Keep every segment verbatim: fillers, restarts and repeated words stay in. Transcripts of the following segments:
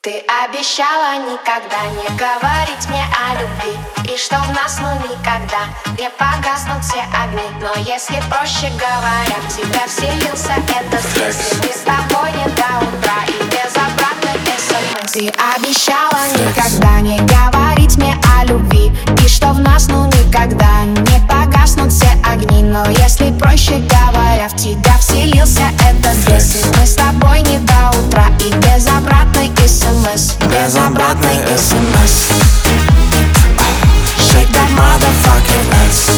Ты обещала никогда не говорить мне о любви, и что в нас ну никогда не погаснут все огни. Но если, проще говоря, в тебя вселился этот здесь, мы с тобой не до утра и без обратной смс. Ты обещала никогда не говорить мне о любви, и что в нас ну никогда не погаснут все огни. Но если, проще говоря, в тебя вселился этот здесь, и мы с тобой не до утра и без обратной смс. Без обратной смс. Shake that motherfucking ass.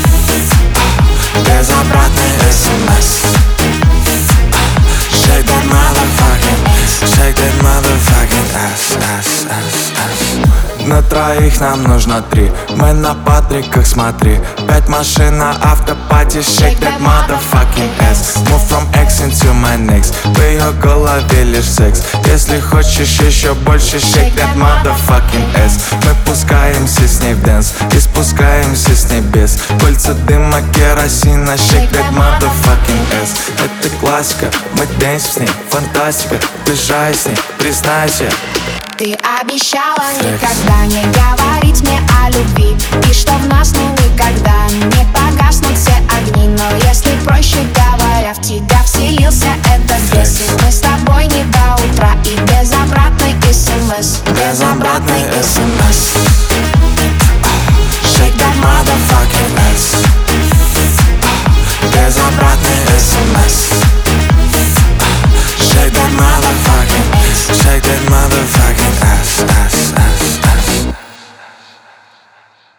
Без обратной смс. Shake that motherfucking ass. Shake that motherfucking ass, ass, ass, ass. На троих нам нужно три. Мы на Патриках, смотри. Пять машин на автопате. Shake that motherfucking ass. Move from X into my next. В ее голове лишь секс. Если хочешь еще больше, shake that motherfucking ass. Мы пускаемся с ней в дэнс и спускаемся с небес. Кольца дыма, керосина. Shake that motherfucking ass. Это классика, мы дэнс с ней. Фантастика, бежай с ней, признайся. Ты обещала никогда не говорить мне о любви, и что в нас ну никогда не погаснут все огни. Но если, проще